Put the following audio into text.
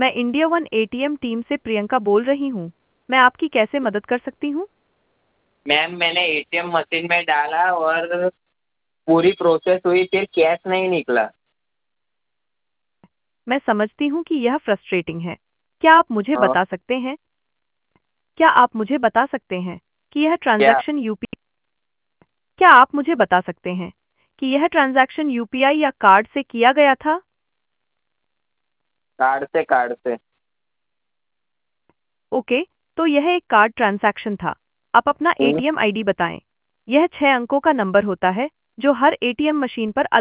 मैं India one ATM team से प्रियंका बोल रही हूँ। मैं आपकी कैसे मदद कर सकती हूँ? मैम मैंने एटीएम मशीन में डाला और पूरी प्रोसेस हुई, फिर कैश नहीं निकला। मैं समझती हूँ कि यह फ्रस्ट्रेटिंग है। क्या आप मुझे हाँ। बता सकते हैं क्या आप मुझे बता सकते हैं कि यह क्या? ट्रांजैक्शन यूपी क्या आप मुझे बता सकते हैं कि यह ट्रांजैक्शन यूपीआई या कार्ड से किया गया था? कार्ड से। ओके, तो यह एक कार्ड ट्रांजैक्शन था। आप अपना हम्म। एटीएम आईडी बताएं। यह 6 अंकों का नंबर होता है जो हर एटीएम मशीन पर